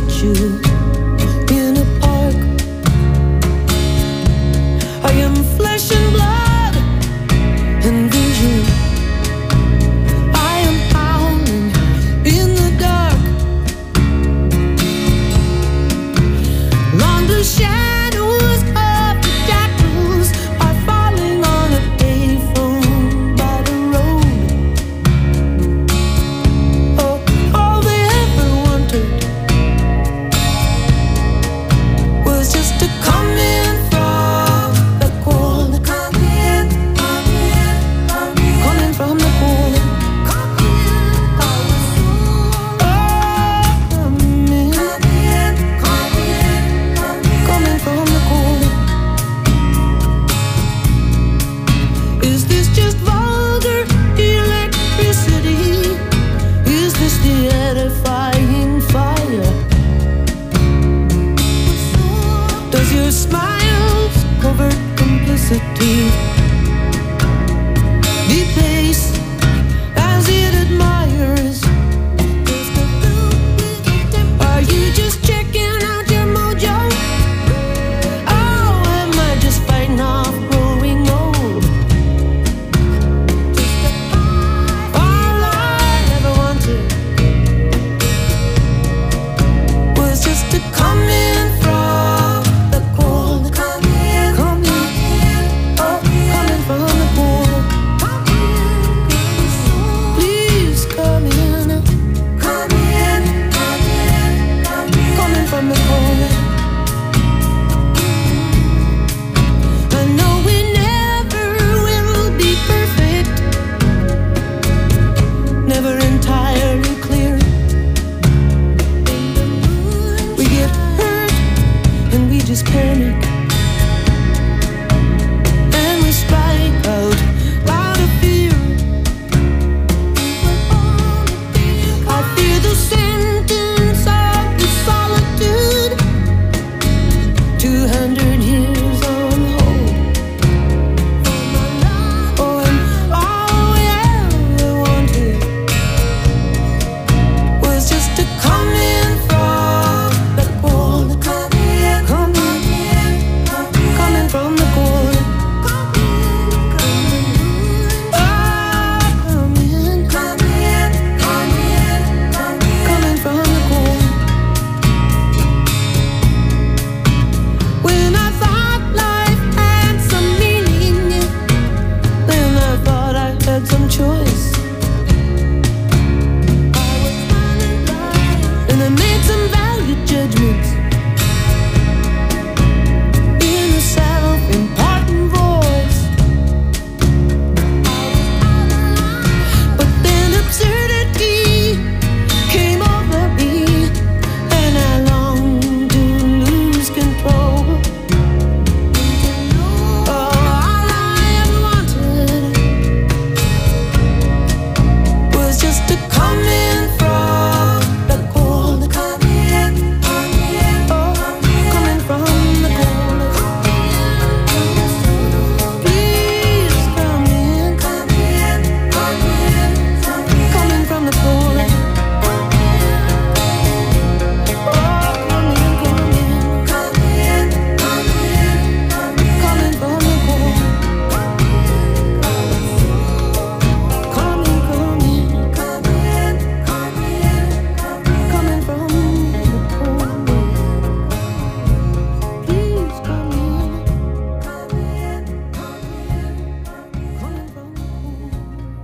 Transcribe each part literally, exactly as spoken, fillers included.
met you in a park. I am flesh and blood and vision. I am howling in the dark. Long the shadows of the jackals are falling on a payphone by the road. Oh, all they ever wanted was just to come in from the cold. Come in, come in, come in. Coming from the cold. Come in, come in. Come in, come in, come in. Coming from the cold. Is this just vulgar electricity? Is this the edifying fire? Does your smile's covert complicity debase as it admires? Are you just checking out your mojo? Oh, am I just fighting off growing old? All I ever wanted was just to come in from the cold. Come in, come in, oh, coming from the cold. Please come in, come in, come in, come in, coming from the cold. I know we never will be perfect, never entirely clear. We get hurt and we just panic, and we strike out out of fear. I fear the sentence of the solitude, two hundred years on hold. Oh, and all we ever wanted was just to come in from the cold. Come in, come in, come in, coming from the cold. Ah, come in, come in, come in, come in, coming from the cold. When I thought life had some meaning, then I thought I had some choice. And I made some value judgments in a self-important voice. But then absurdity came over me, and I longed to lose control. Oh, all I ever wanted was just to come in from the cold. Come in, come in, oh, coming from the cold. Please come in, come in, come in, coming from the cold. Oh, come in, come in, come in, come in, coming from the cold. Come in, come in, come in, come in, coming from the cold. Please come in, come in, come in, coming from the cold.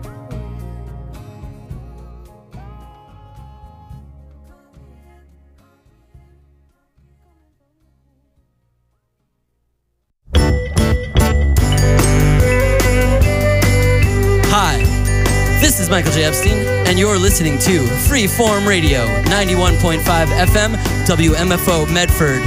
Hi, this is Michael J. Epstein, and you're listening to Freeform Radio, ninety-one point five F M, W M F O Medford.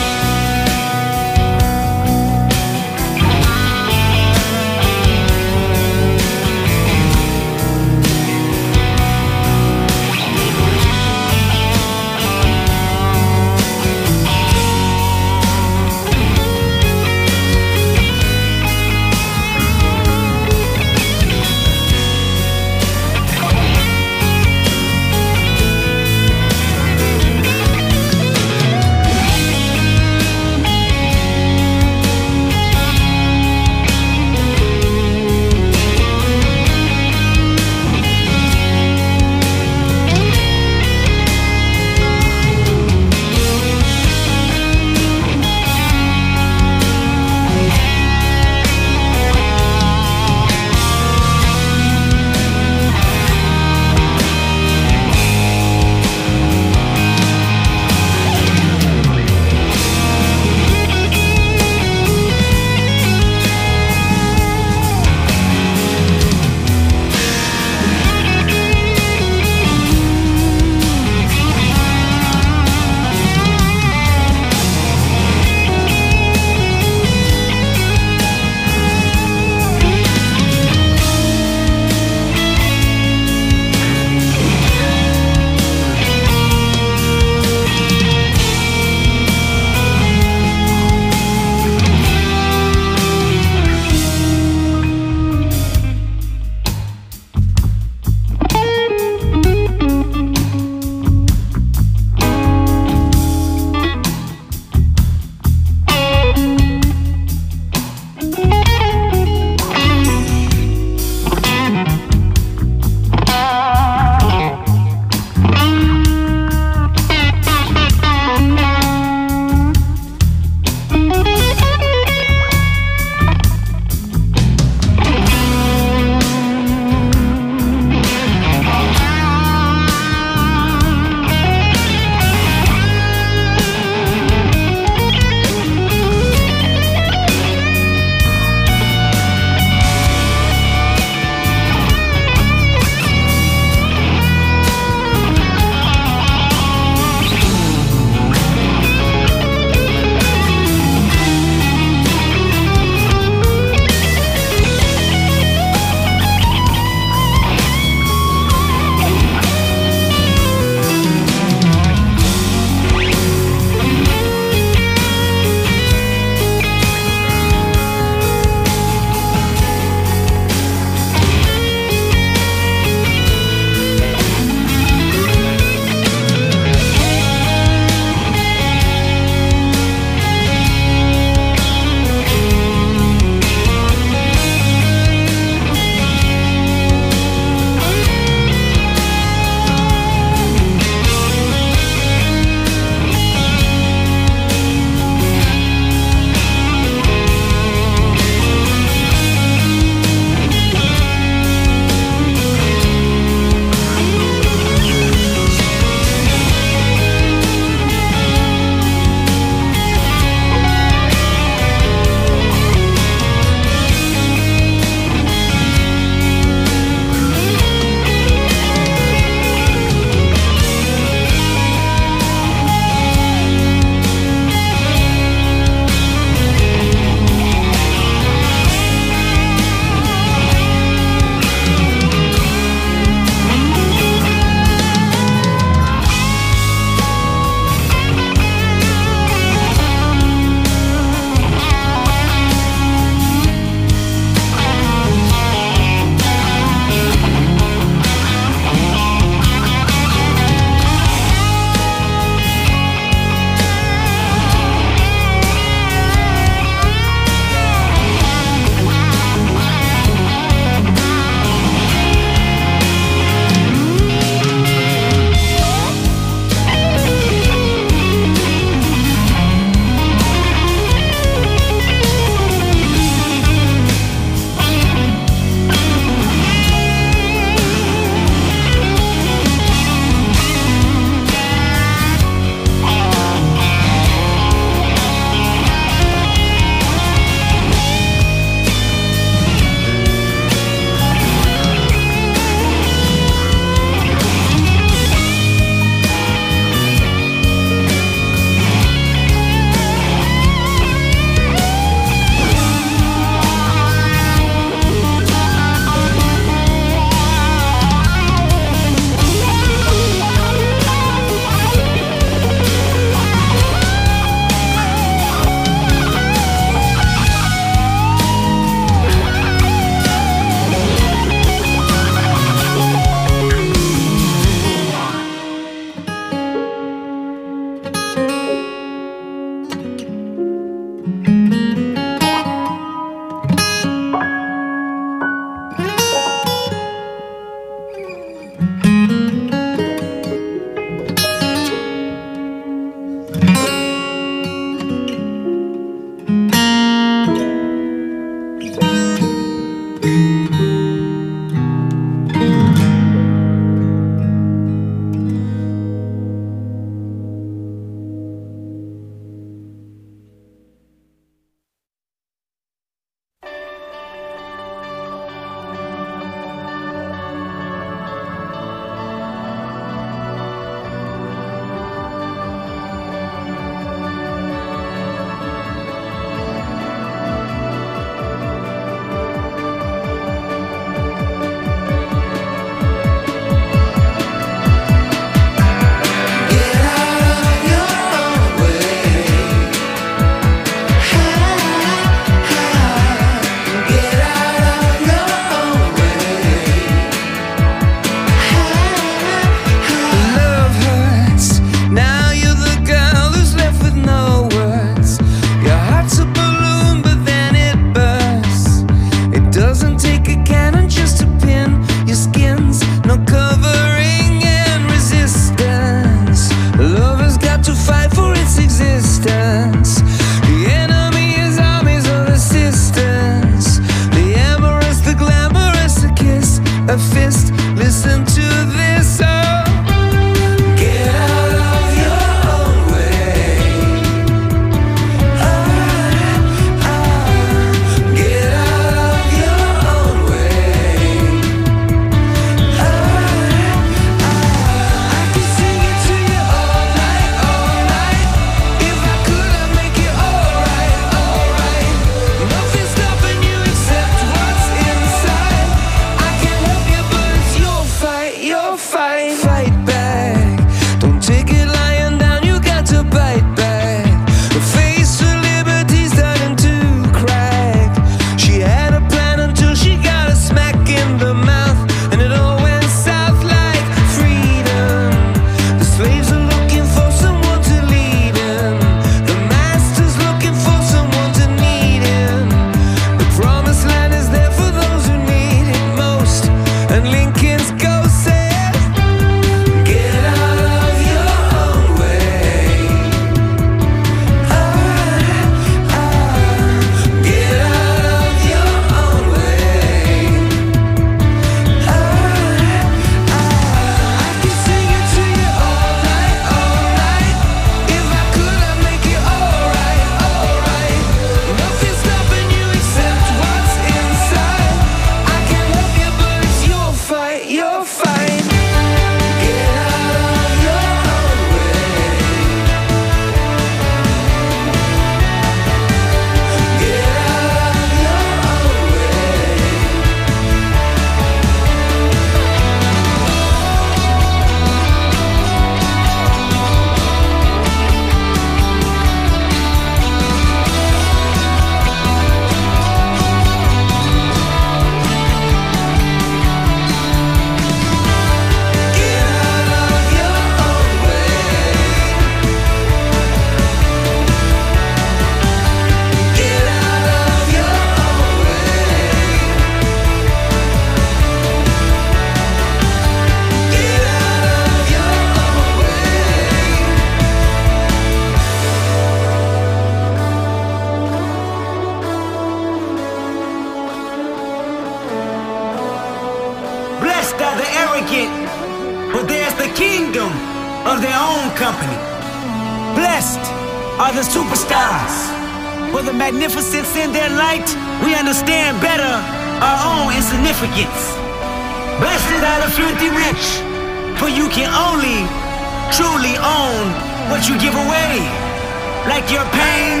arrogant, but there's the kingdom of their own company. Blessed are the superstars, for the magnificence in their light, we understand better our own insignificance. Blessed are the filthy rich, for you can only truly own what you give away, like your pain.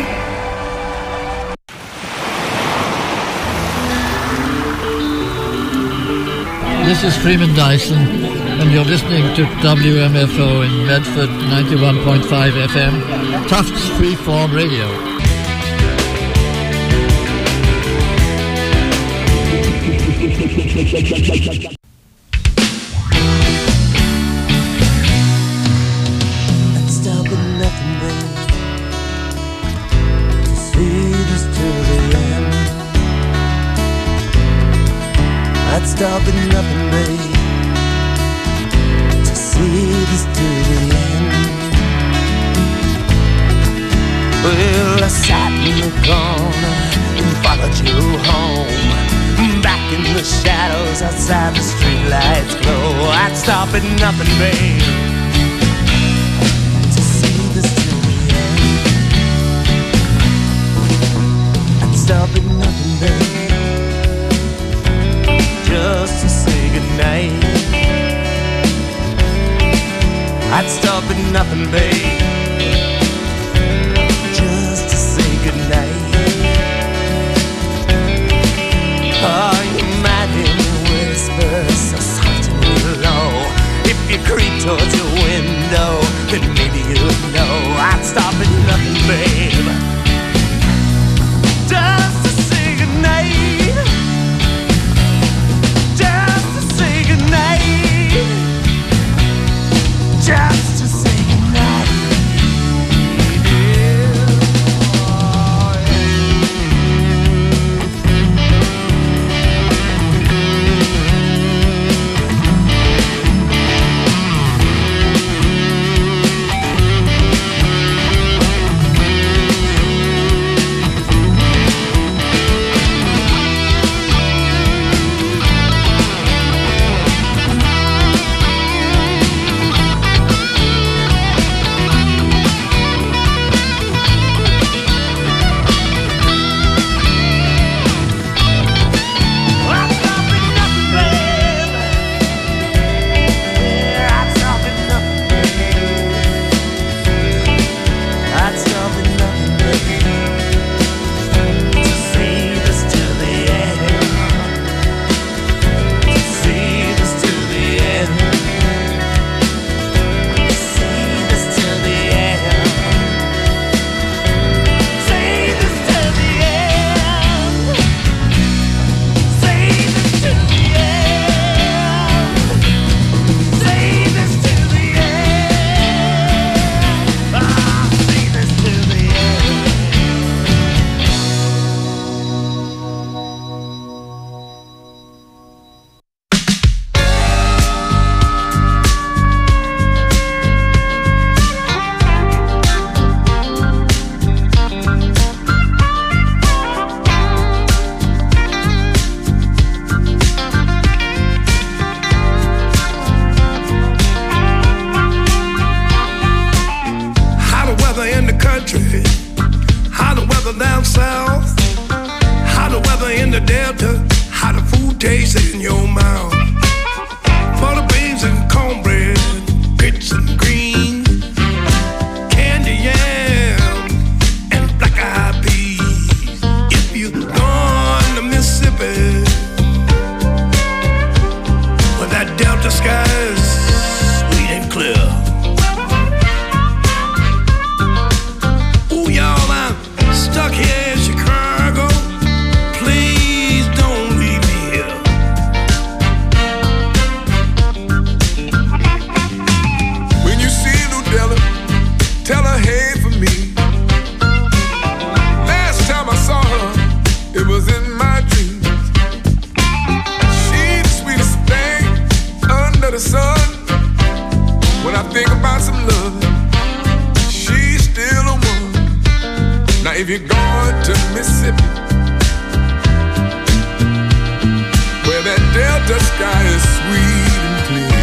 This is Freeman Dyson, and you're listening to W M F O in Medford, ninety-one point five F M, Tufts Freeform Radio. I'd stop at nothing, babe, to see this to the end. I'd stop at nothing, babe, to see this to the end. Well, I sat in the corner and followed you home, back in the shadows outside the streetlights glow. I'd stop at nothing, babe, to see this to the end. I'd stop at nothing, babe, just to say goodnight. I'd stop at nothing, babe, just to say goodnight. Oh, you might hear me whisper so soft and low. If you creep towards your window, then maybe you'd know. I'd stop at nothing, babe, just to say goodnight. Just to say goodnight. Just to say goodnight. if you're going to Mississippi, where that delta sky is sweet and clear.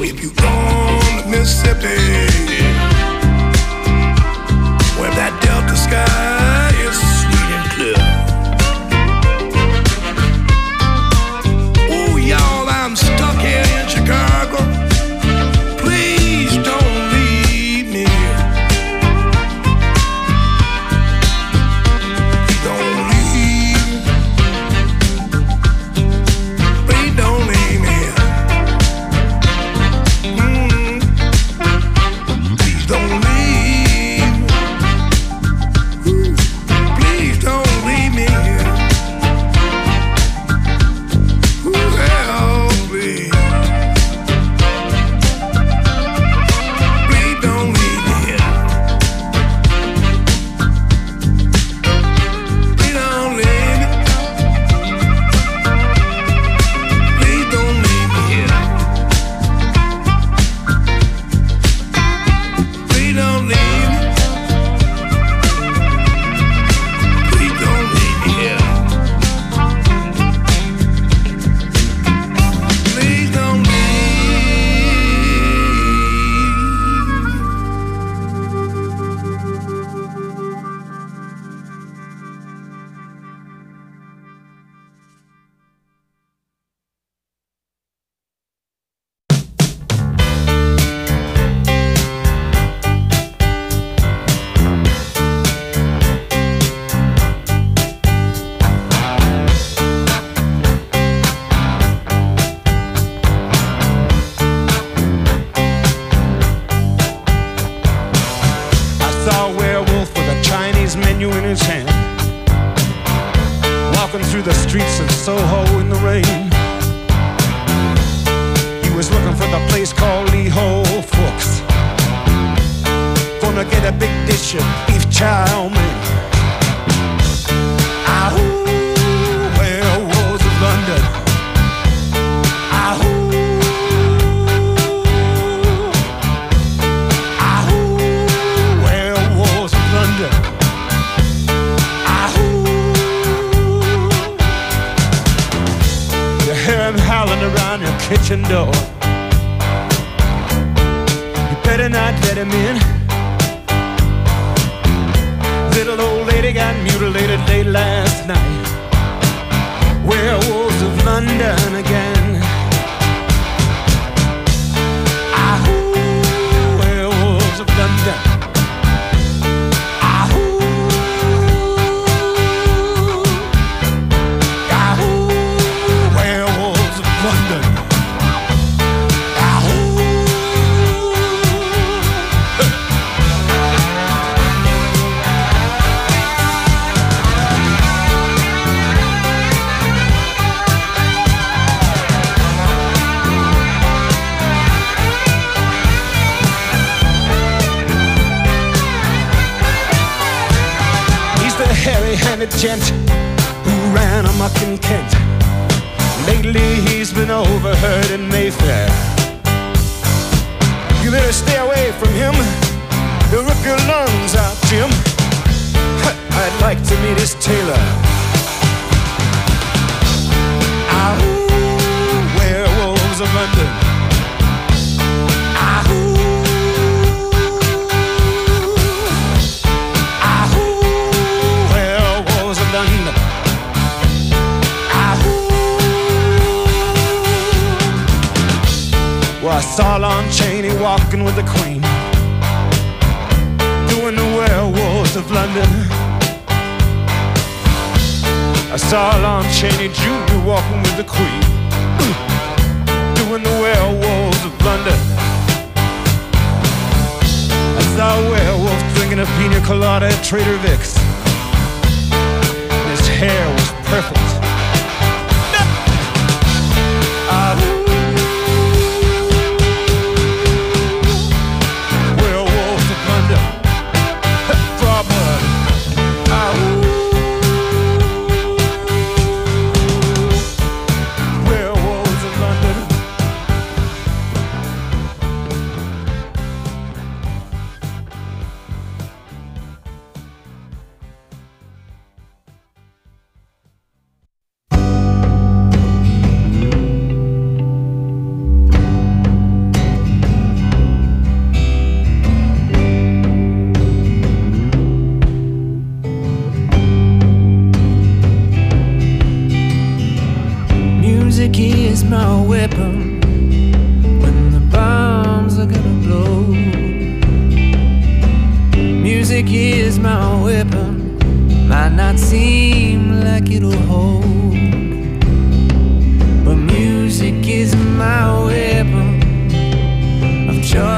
If you on the Mississippi, where that Delta sky is sweet and clear. Oh, y'all, I'm stuck here in Chicago. Please don't leave me. Don't leave. Please don't leave me. Mm. Please don't leave. Ooh. Please don't leave me. Ooh, help me. Please don't leave me. Please don't leave me. Please don't leave me. Please don't leave me. Please don't leave me here. Please don't leave. I saw a werewolf with a Chinese menu in his hand, walking through the streets of Soho in the rain. He was looking for the place called Lee Ho Fooks. Gonna get a big dish of beef chow mein. Ahoo, werewolves of London. Ahoo. Ahoo, werewolves of London. Ahoo. You hear him howling around your kitchen door. You better not let him in. Little old lady got mutilated late last night. Werewolves of London again. Ahoo, werewolves of London. Ahoo. Ahoo, werewolves of London. Ahoo. He's the hairy-handed gent who ran amok in Kent. Lately he's been overheard in Mayfair. You better stay away from him. He'll rip your lungs out, Jim. I'd like to meet his tailor. Ahoo, werewolves of London. Ahoo. Ahoo, werewolves of London. Ahoo. Well, I saw Lon Chaney walking with the Queen, doing the werewolves of London. I saw Lon Chaney Junior walking with the Queen, doing the werewolves of London. I saw a werewolf drinking a pina colada at Trader Vic's, and his hair was perfect. Ahoo.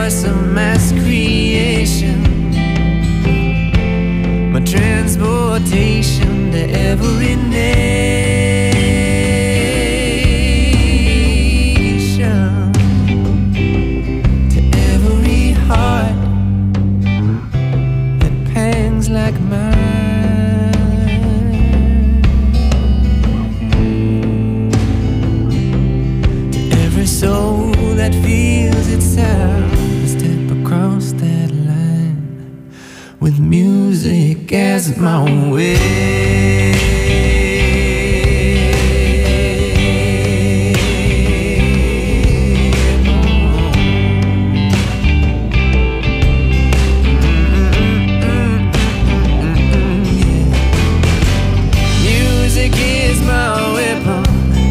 choice of mass creation, my transportation to every nation, to every heart that pangs like mine. Soul that feels itself step across that line with music as my way. Music is my weapon.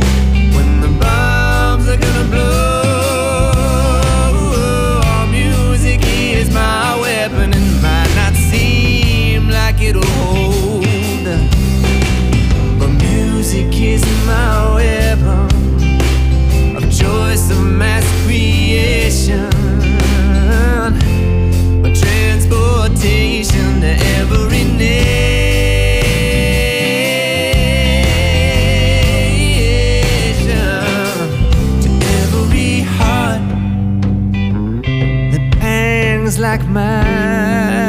It'll hold, but music is my weapon of choice of mass creation, my transportation to every nation, to every heart that pangs like mine.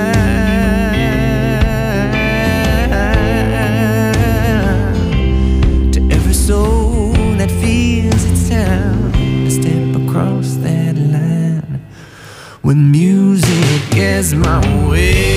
When music is my way.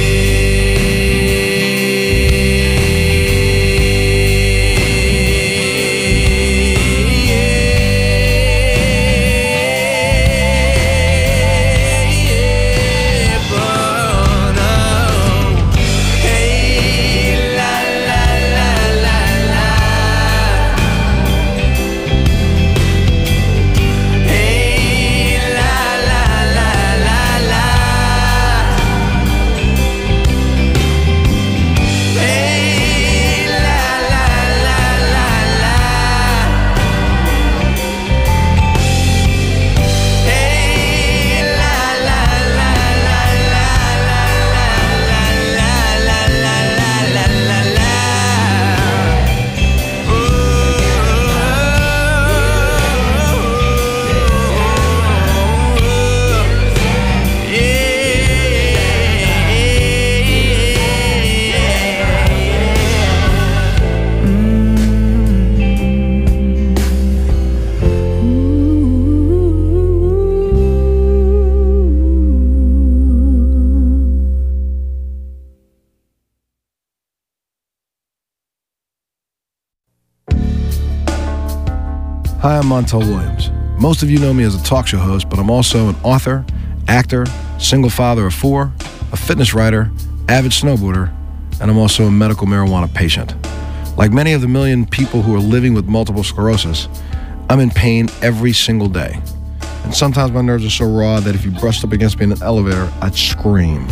Hi, I'm Montel Williams. Most of you know me as a talk show host, but I'm also an author, actor, single father of four, a fitness writer, avid snowboarder, and I'm also a medical marijuana patient. Like many of the million people who are living with multiple sclerosis, I'm in pain every single day. And sometimes my nerves are so raw that if you brushed up against me in an elevator, I'd scream.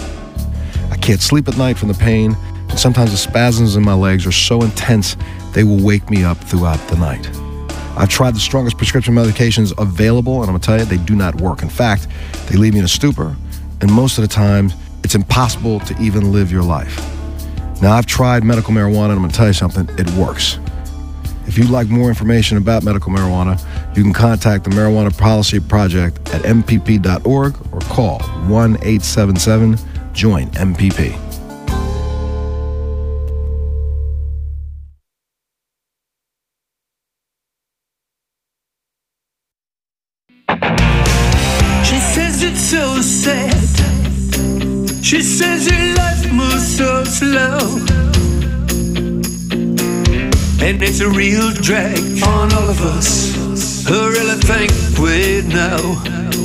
I can't sleep at night from the pain, and sometimes the spasms in my legs are so intense they will wake me up throughout the night. I've tried the strongest prescription medications available, and I'm gonna tell you, they do not work. In fact, they leave me in a stupor, and most of the time, it's impossible to even live your life. Now, I've tried medical marijuana, and I'm gonna tell you something, it works. If you'd like more information about medical marijuana, you can contact the Marijuana Policy Project at M P P dot org or call one eight seven seven join M P P. She says it's so sad. She says her life moves so slow, and it's a real drag on all of us who really think we know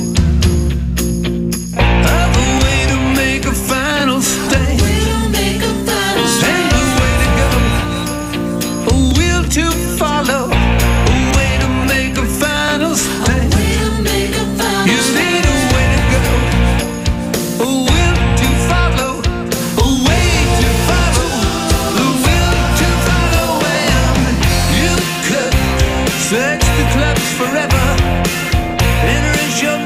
of a way to make a final stand, and a way to go, a will to follow, a way to make a final stand. You need a way to go, a will to follow, a way to follow, a will to follow. And you could search the clubs forever and erase your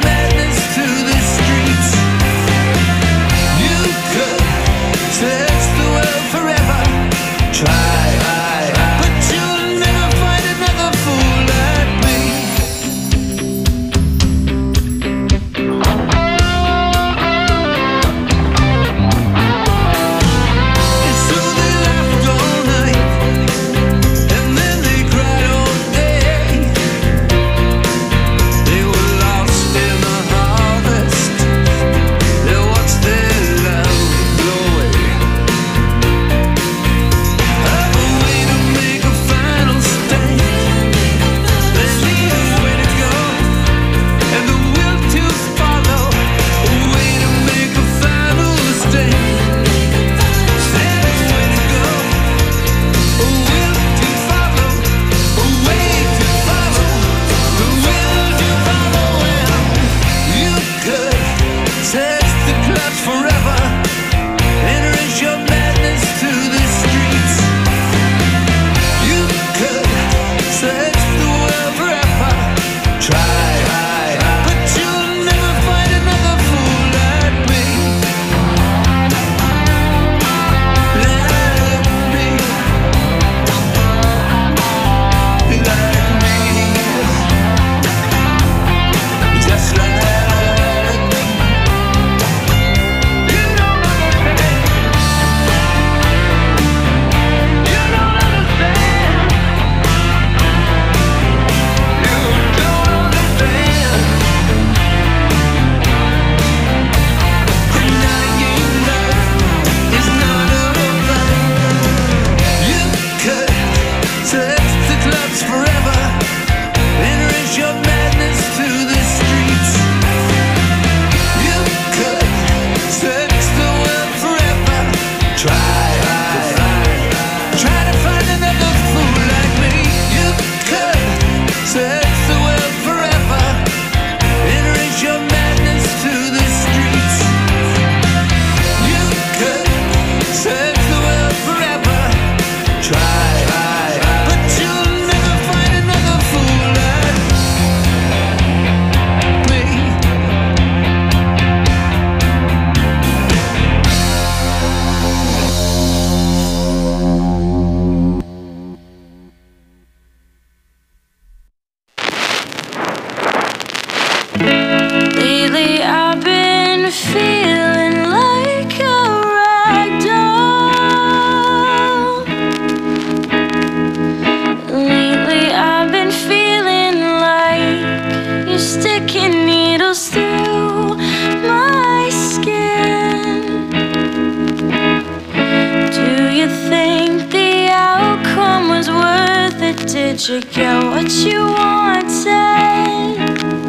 you get what you wanted?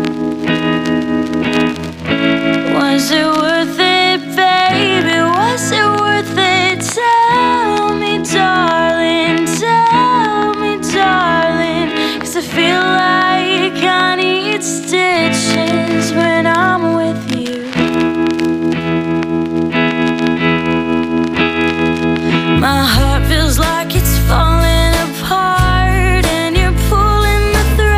Was it worth it, baby? Was it worth it? Tell me, darling, tell me, darling. 'Cause I feel like I need stitches when I'm with you. My heart feels like it's falling apart, and you're pulling the thread.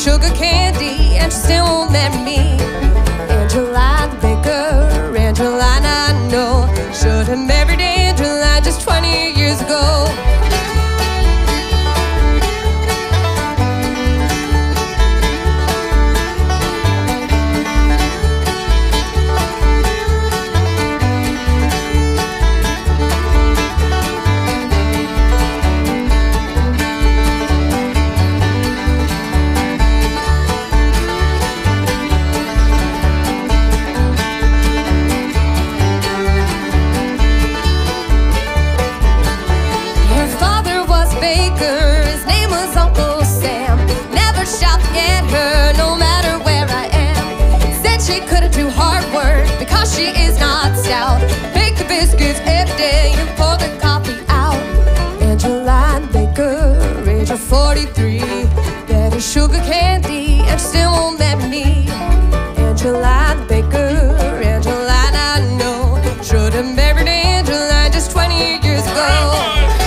sugar candy, and she still won't marry me. Angeline Baker, Angeline I know, should have married Angeline just twenty years ago. Because she is not stout. Bake the biscuits every day and pour the coffee out. Angeline Baker, age of forty-three, that is sugar candy, and she still won't marry me. Angeline Baker, Angeline I know, should have married Angeline just twenty years ago.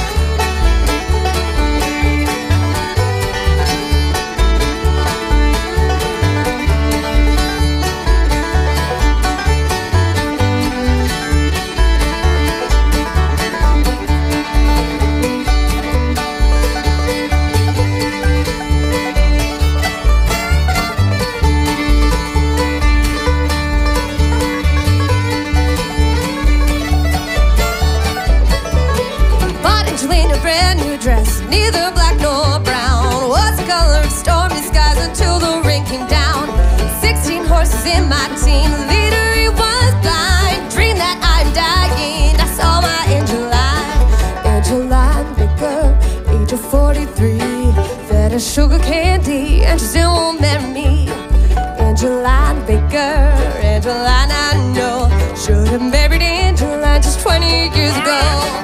Dress, neither black nor brown, was the color of stormy skies until the rain came down. Sixteen horses in my team, the leader he was blind. Dreamed that I'm dying, I saw my Angeline. Angeline Baker, age of forty-three, fed her sugar candy, and she still won't marry me. Angeline Baker, Angeline I know, should have married Angeline just twenty years ago.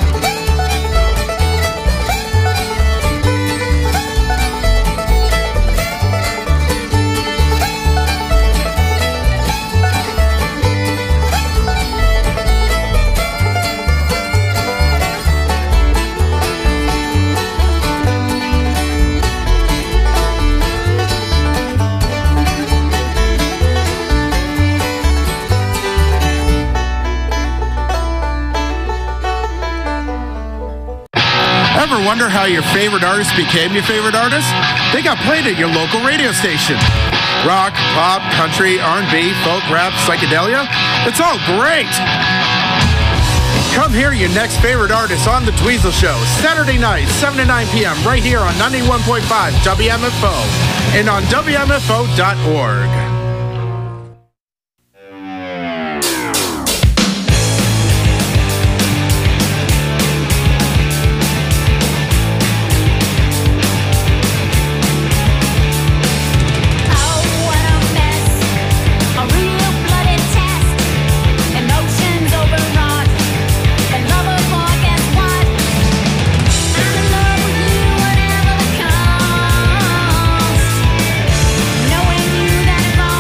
Ever wonder how your favorite artist became your favorite artist? They got played at your local radio station. Rock, pop, country, R and B, folk, rap, psychedelia. It's all great. Come hear your next favorite artist on The Dweezil Show, Saturday night, seven to nine p.m. right here on ninety-one point five W M F O and on W M F O dot org. Knowing you that if I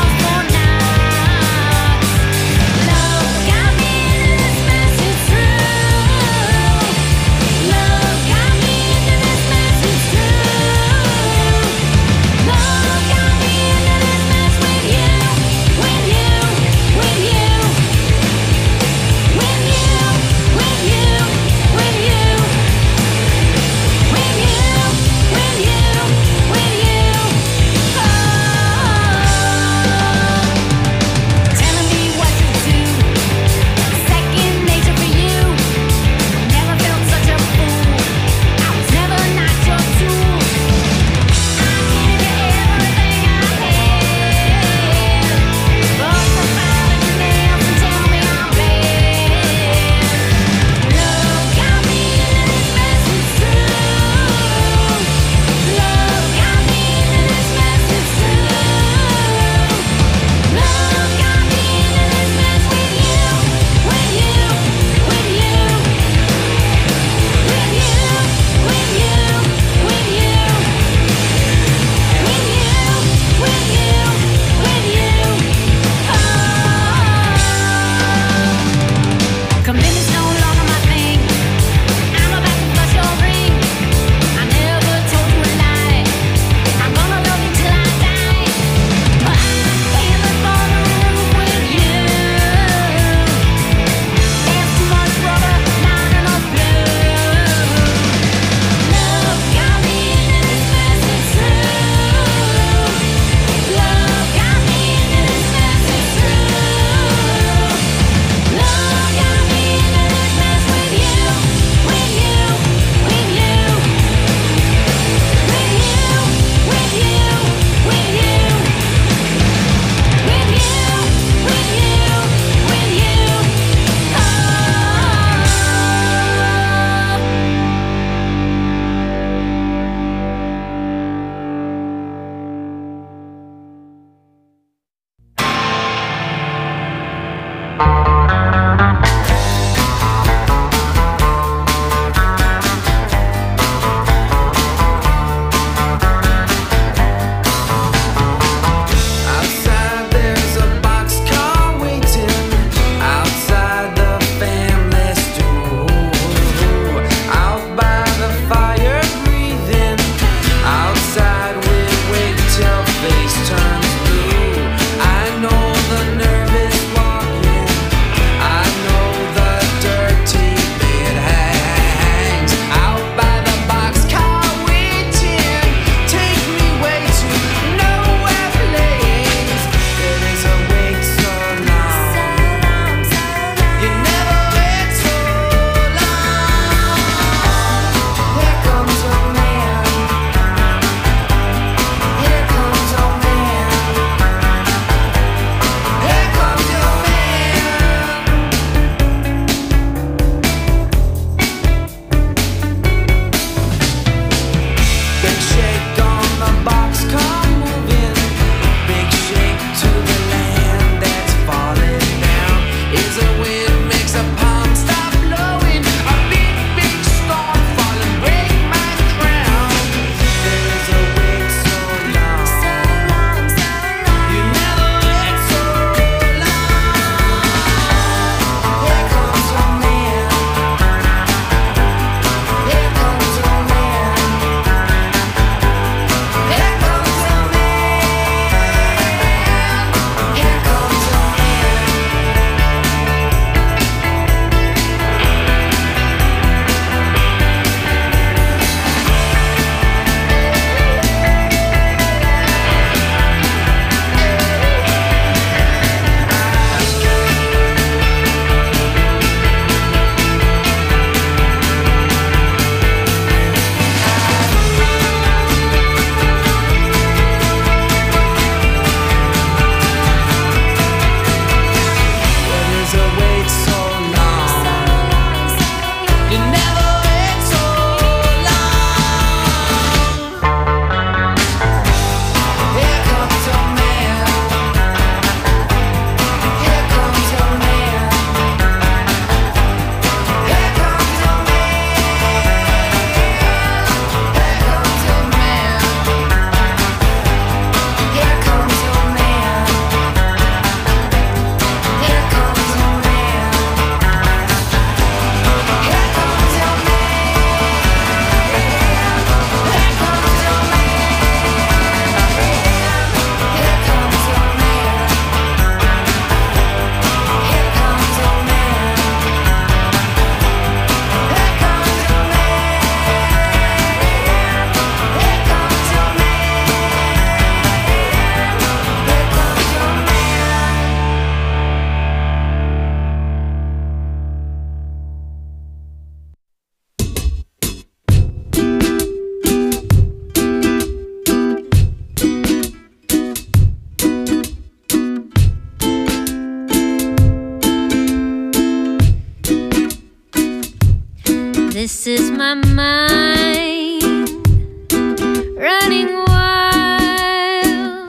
This is my mind running wild,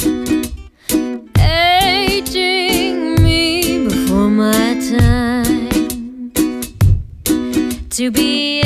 aging me before my time to be